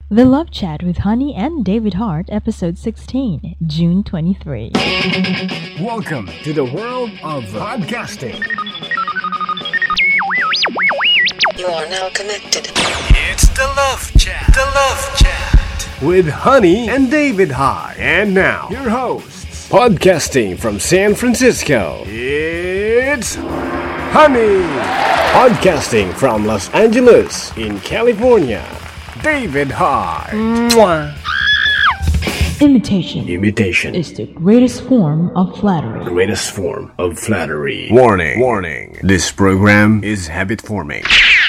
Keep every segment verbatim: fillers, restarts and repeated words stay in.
The Love Chat with Honey and David Hart, Episode sixteen, June twenty-third. Welcome to the world of podcasting. You are now connected. It's the Love Chat. The Love Chat with Honey and David Hart. And now, your hosts, podcasting from San Francisco, it's Honey. Podcasting from Los Angeles in California, David Hart. Mwah. Imitation Imitation is the greatest form of flattery. greatest form of flattery. Warning, warning. This program is habit forming.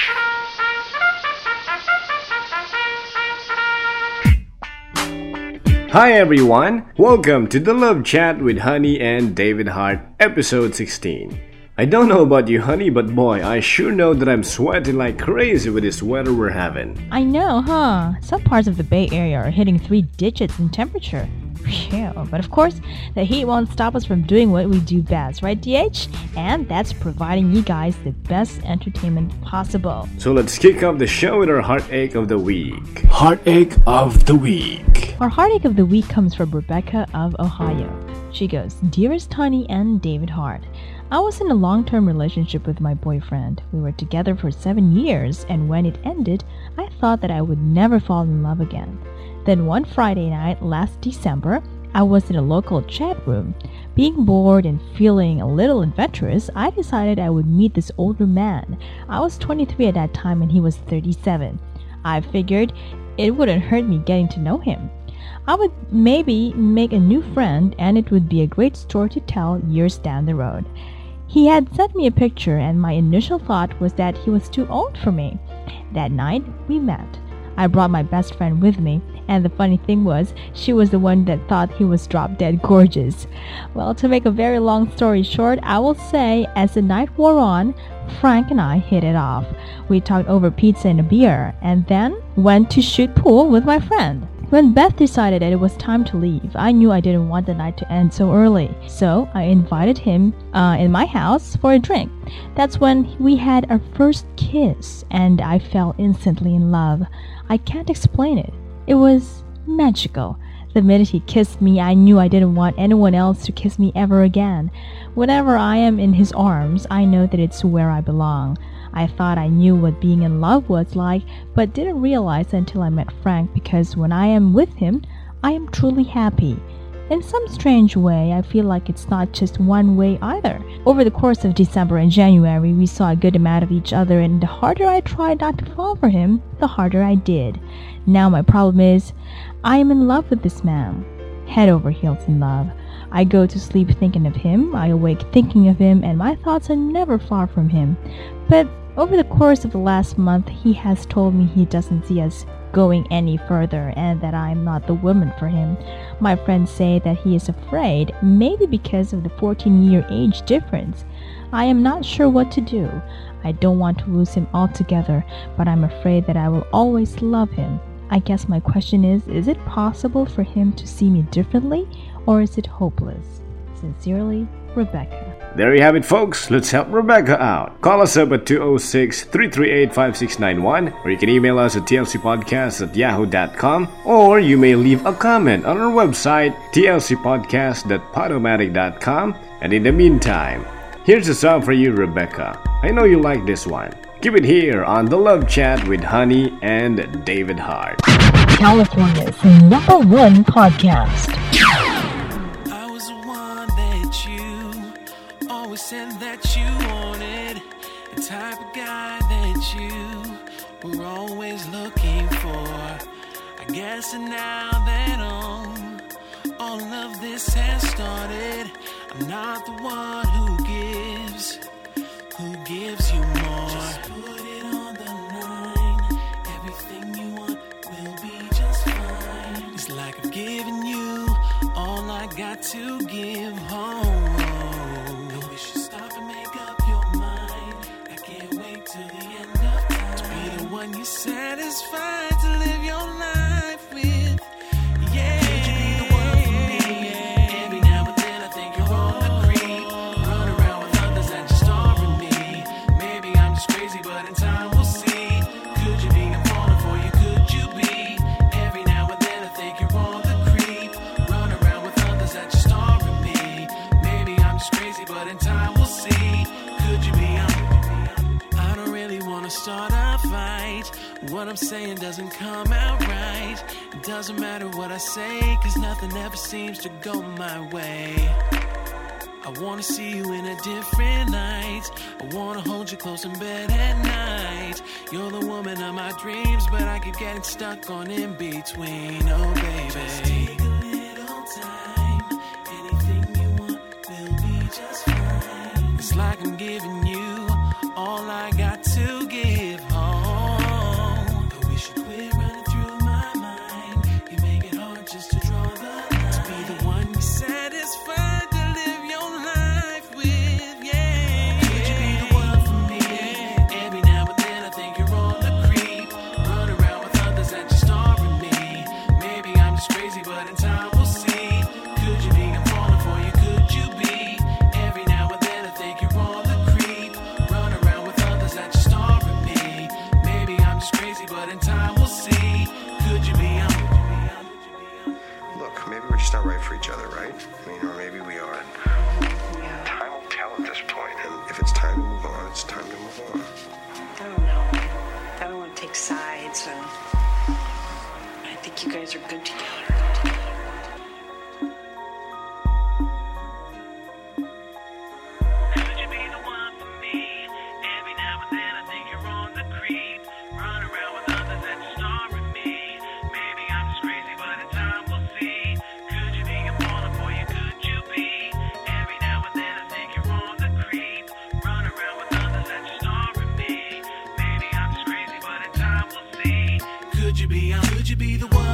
Hi everyone, welcome to the Love Chat with Honey and David Hart, episode sixteen. I don't know about you, honey, but boy, I sure know that I'm sweating like crazy with this weather we're having. I know, huh? Some parts of the Bay Area are hitting three digits in temperature. Phew. But of course, the heat won't stop us from doing what we do best, right, D H? And that's providing you guys the best entertainment possible. So let's kick off the show with our heartache of the week. Heartache of the week. Our heartache of the week comes from Rebecca of Ohio. She goes, Dearest Honey and David Hart, I was in a long-term relationship with my boyfriend. We were together for seven years, and when it ended, I thought that I would never fall in love again. Then one Friday night last December, I was in a local chat room. Being bored and feeling a little adventurous, I decided I would meet this older man. I was twenty-three at that time and he was thirty-seven. I figured it wouldn't hurt me getting to know him. I would maybe make a new friend and it would be a great story to tell years down the road. He had sent me a picture and my initial thought was that he was too old for me. That night, we met. I brought my best friend with me, and the funny thing was, she was the one that thought he was drop-dead gorgeous. Well, to make a very long story short, I will say, as the night wore on, Frank and I hit it off. We talked over pizza and a beer, and then went to shoot pool with my friend. When Beth decided that it was time to leave, I knew I didn't want the night to end so early. So I invited him uh, in my house for a drink. That's when we had our first kiss, and I fell instantly in love. I can't explain it. It was magical. The minute he kissed me, I knew I didn't want anyone else to kiss me ever again. Whenever I am in his arms, I know that it's where I belong. I thought I knew what being in love was like, but didn't realize until I met Frank because when I am with him, I am truly happy. In some strange way, I feel like it's not just one way either. Over the course of December and January, we saw a good amount of each other, and the harder I tried not to fall for him, the harder I did. Now my problem is, I am in love with this man. Head over heels in love. I go to sleep thinking of him, I awake thinking of him, and my thoughts are never far from him. But over the course of the last month, he has told me he doesn't see us going any further and that I am not the woman for him. My friends say that he is afraid, maybe because of the fourteen-year age difference. I am not sure what to do. I don't want to lose him altogether, but I'm afraid that I will always love him. I guess my question is, is it possible for him to see me differently, or is it hopeless? Sincerely, Rebecca. There you have it, folks. Let's help Rebecca out. Call us up at two oh six, three three eight, five six nine one, or you can email us at t l c podcast at yahoo dot com, or you may leave a comment on our website, t l c podcast dot podomatic dot com. And in the meantime, here's a song for you, Rebecca. I know you like this one. Keep it here on The Love Chat with Honey and David Hart. California's number one podcast. I was the one that you always said that you wanted, the type of guy that you were always looking for. I guess that now that all, all of this has started, I'm not the one who gives, who gives you more. Just put it on the line, everything you want will be just fine. It's like I've given you all I got to give home. And we should stop and make up your mind. I can't wait till the end of time to be the one you're satisfied to live your life with. Yeah, could you be the one for me? Every now and then I think you're on the creep. Run around with others and just starring me. Maybe I'm just crazy, but in time we'll see. Could you be I'm falling for you? Could you be? saying doesn't come out right. It doesn't matter what I say, cause nothing ever seems to go my way. I wanna see you in a different light. I wanna hold you close in bed at night. You're the woman of my dreams, but I keep getting stuck on in between. Oh baby, just take a little time. Anything you want will be just fine. It's like I'm giving you all I got to give. Oh, but we should quit running through my mind. You make it hard just to draw the line. To be the one you satisfied. You guys are good together. Could you be the one for me? Every now and then I think you're on the creep. Run around with others that just aren't me. Maybe I'm just crazy, but in time we'll see. Could you be I'm falling for you? Could you be? Every now and then I think you're on the creep. Run around with others that just aren't me. Maybe I'm just crazy, but in time we'll see. Could you be? Could you be the one?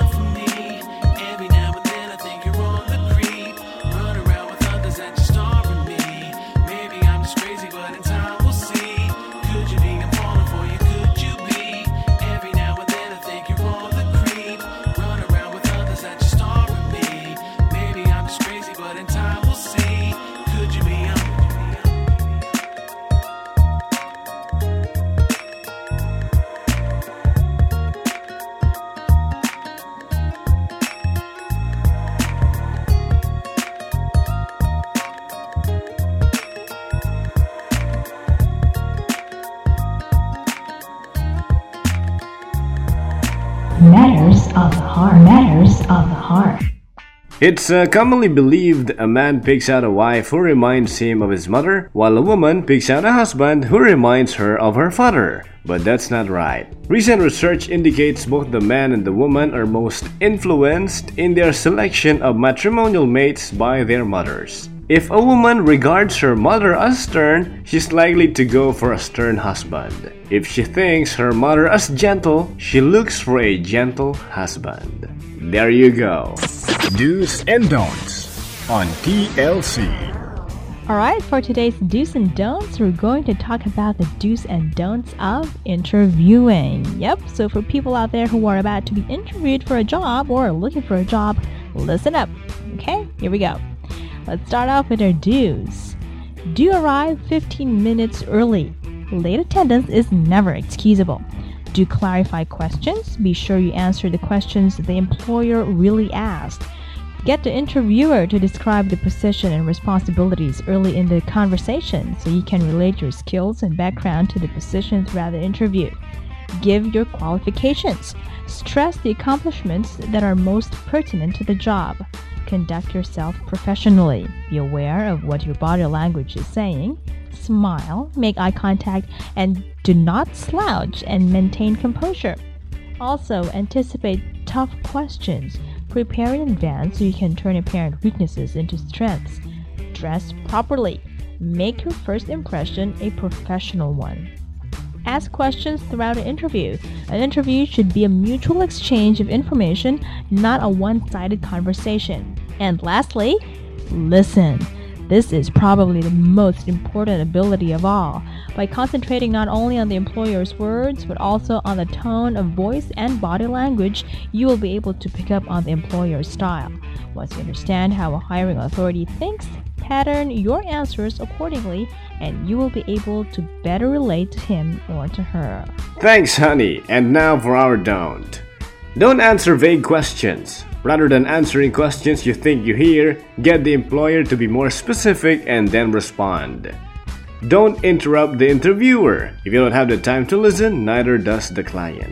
Matters of the Heart. Matters of the Heart. It's uh, commonly believed a man picks out a wife who reminds him of his mother, while a woman picks out a husband who reminds her of her father. But that's not right. Recent research indicates both the man and the woman are most influenced in their selection of matrimonial mates by their mothers. If a woman regards her mother as stern, she's likely to go for a stern husband. If she thinks her mother as gentle, she looks for a gentle husband. There you go. Do's and Don'ts on T L C. Alright, for today's Do's and Don'ts, we're going to talk about the Do's and Don'ts of interviewing. Yep, so for people out there who are about to be interviewed for a job or looking for a job, listen up. Okay, here we go. Let's start off with our do's. Do arrive fifteen minutes early. Late attendance is never excusable. Do clarify questions. Be sure you answer the questions the employer really asked. Get the interviewer to describe the position and responsibilities early in the conversation so you can relate your skills and background to the position throughout the interview. Give your qualifications. Stress the accomplishments that are most pertinent to the job. Conduct yourself professionally. Be aware of what your body language is saying. Smile, make eye contact, and do not slouch and maintain composure. Also, anticipate tough questions. Prepare in advance so you can turn apparent weaknesses into strengths. Dress properly. Make your first impression a professional one. Ask questions throughout an interview. An interview should be a mutual exchange of information, not a one-sided conversation. And lastly, listen. This is probably the most important ability of all. By concentrating not only on the employer's words, but also on the tone of voice and body language, you will be able to pick up on the employer's style. Once you understand how a hiring authority thinks, pattern your answers accordingly, and you will be able to better relate to him or to her. Thanks, honey. And now for our don't. Don't answer vague questions. Rather than answering questions you think you hear, get the employer to be more specific and then respond. Don't interrupt the interviewer. If you don't have the time to listen, neither does the client.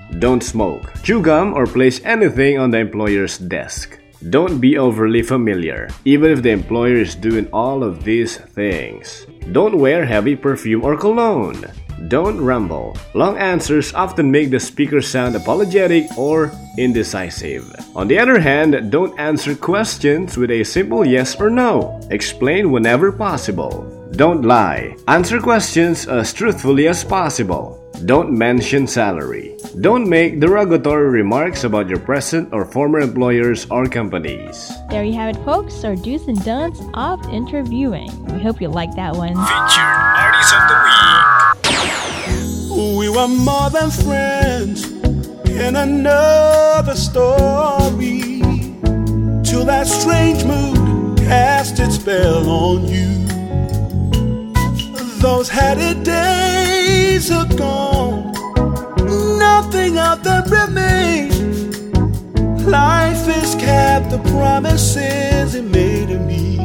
Don't smoke, chew gum, or place anything on the employer's desk. Don't be overly familiar, even if the employer is doing all of these things. Don't wear heavy perfume or cologne. Don't ramble. Long answers often make the speaker sound apologetic or indecisive. On the other hand, don't answer questions with a simple yes or no. Explain whenever possible. Don't lie. Answer questions as truthfully as possible. Don't mention salary. Don't make derogatory remarks about your present or former employers or companies. There you have it, folks, our do's and don'ts of interviewing. We hope you like that one. Featured Artist of the Week. We were more than friends in another story, till that strange mood cast its spell on you. Those happy days are gone, nothing of them remains. Life has kept the promises it made to me.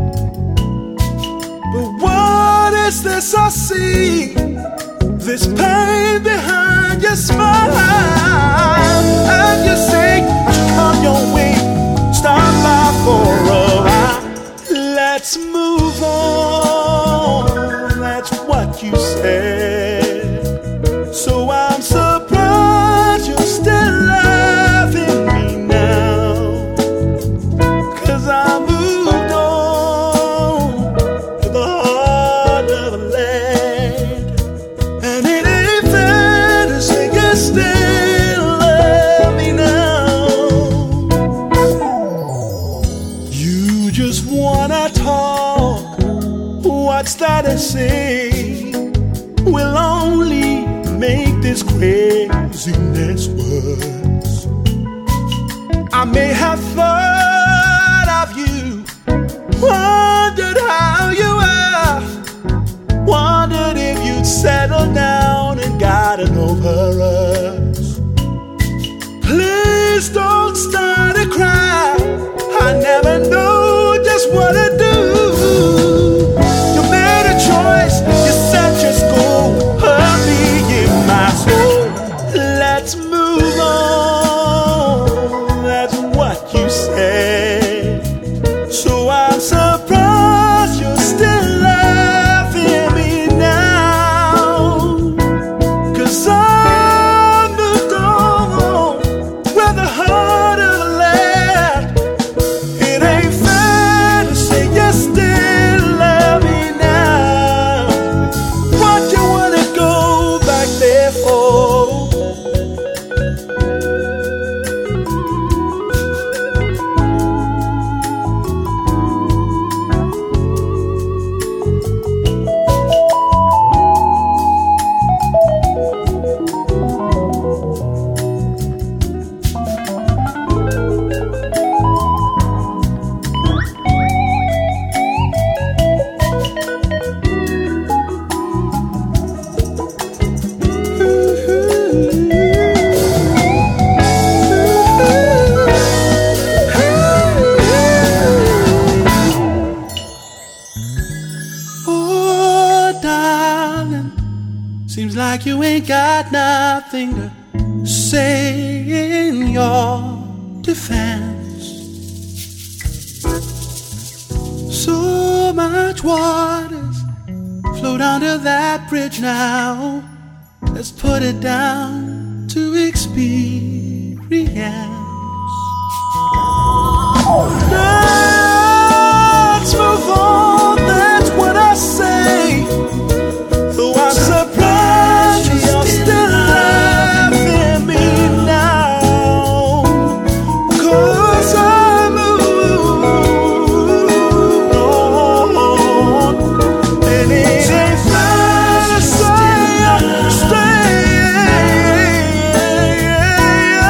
But what is this I see? This pain behind your smile, and you say, come your way, stop by for a while. Let's move on, that's what you said. So I'm surprised you're still loving me now, 'cause I moved on to the heart of the land. And it ain't fair to say you still love me now. You just wanna talk, what's that I say? Will only make this craziness worse. I may have thought of you, wondered how you were, wondered if you'd settled down and gotten over us. Please don't start to cry, I never know just what to do. You made a choice, you set your goal, hurry in my soul. Let's move on, that's what you said. So I'm surprised you're still loving me now, 'cause I moved on with the heart of the land. It ain't fair to say you still love me now. What you wanna go back there for? Oh, darling, seems like you ain't got nothing to say in your defense. So much water's flowed under that bridge now. Let's put it down to experience. Let's move on, that's what I say. Though I'm surprised you're still loving me now, 'cause I moved on. And it ain't fair to say I'm staying.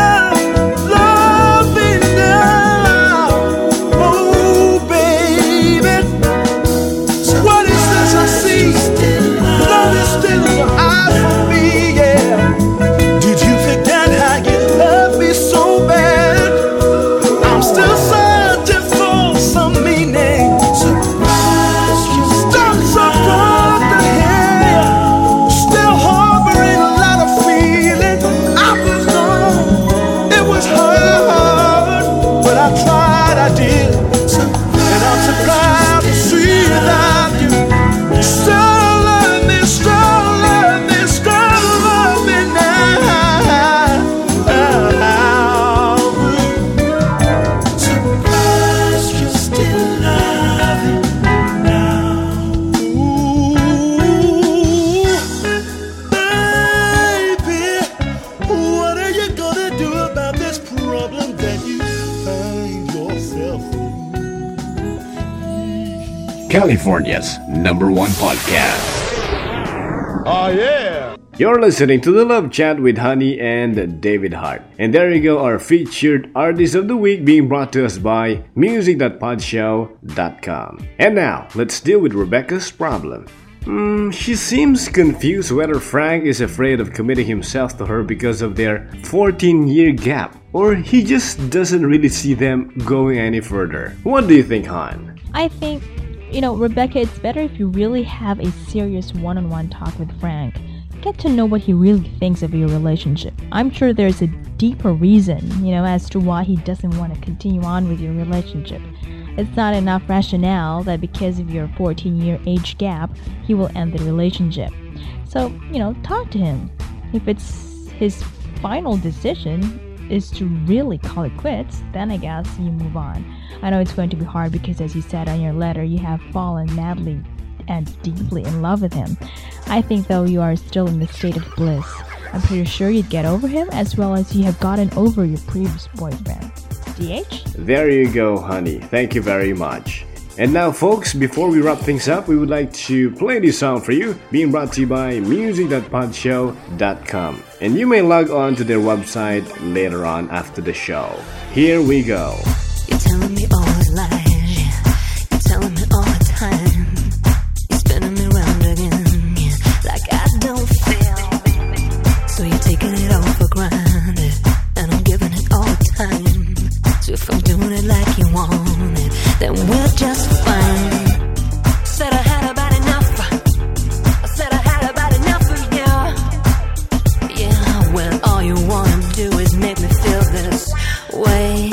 California's number one podcast. Oh, yeah. You're listening to The Love Chat with Honey and David Hart. And there you go, our featured artist of the week being brought to us by music dot podshow dot com. And now, let's deal with Rebecca's problem. Hmm, she seems confused whether Frank is afraid of committing himself to her because of their fourteen-year gap, or he just doesn't really see them going any further. What do you think, Han? I think, you know, Rebecca, it's better if you really have a serious one-on-one talk with Frank. Get to know what he really thinks of your relationship. I'm sure there's a deeper reason, you know, as to why he doesn't want to continue on with your relationship. It's not enough rationale that because of your fourteen-year age gap, he will end the relationship. So, you know, talk to him. If it's his final decision is to really call it quits, then I guess you move on. I know it's going to be hard because, as you said on your letter, you have fallen madly and deeply in love with him. I think, though, you are still in the state of bliss. I'm pretty sure you'd get over him as well as you have gotten over your previous boyfriend. D H? There you go, honey. Thank you very much. And now, folks, before we wrap things up, we would like to play this song for you, being brought to you by music dot podshow dot com. And you may log on to their website later on after the show. Here we go. You're telling me all the lies, yeah. You're telling me all the time. You're spinning me round again, yeah, like I don't feel. So you're taking it all for granted, and I'm giving it all the time. So if I'm doing it like you want it, then we're just fine. Said I had about enough. I said I had about enough of you. Yeah, when all you wanna do is make me feel this way.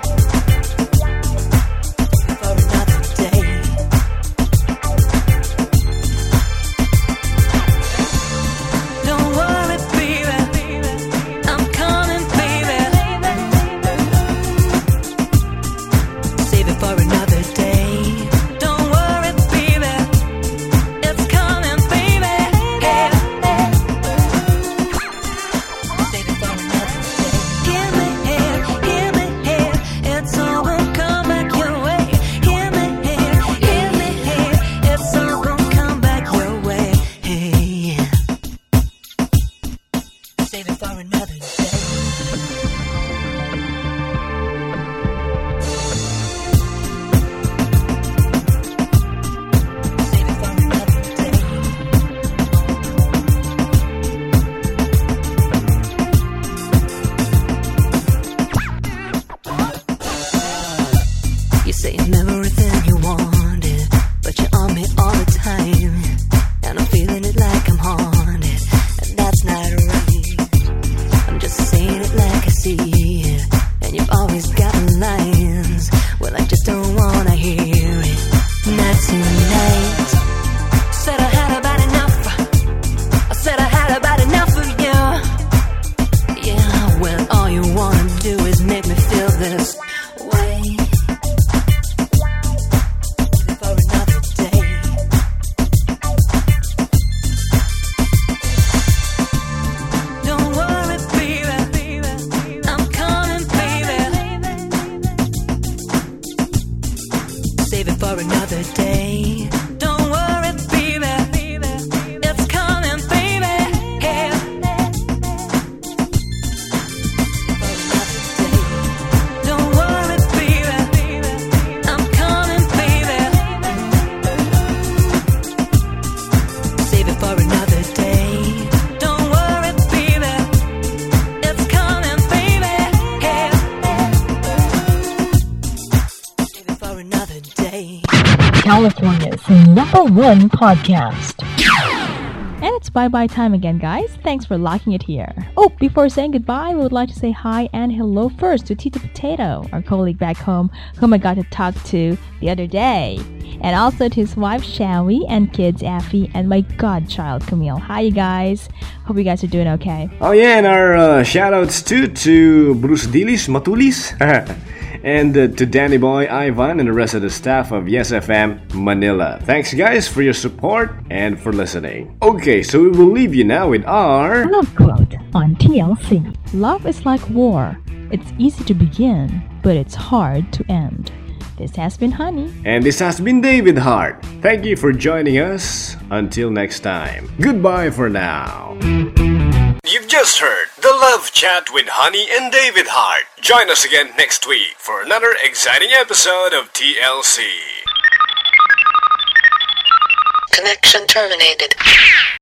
California's number one podcast. And it's bye-bye time again, guys. Thanks for locking it here. Oh, before saying goodbye, we would like to say hi and hello first to Tito Potato, our colleague back home, whom I got to talk to the other day. And also to his wife, Shawi, and kids, Affy, and my godchild, Camille. Hi, you guys. Hope you guys are doing okay. Oh yeah, and our uh, shout-outs too to Bruce Dilis Matulis. And uh, to Danny Boy, Ivan, and the rest of the staff of Yes F M Manila. Thanks, guys, for your support and for listening. Okay, so we will leave you now with our love quote on T L C. Love is like war. It's easy to begin, but it's hard to end. This has been Honey. And this has been David Hart. Thank you for joining us. Until next time. Goodbye for now. You've just heard The Love Chat with Honey and David Hart. Join us again next week for another exciting episode of T L C. Connection terminated.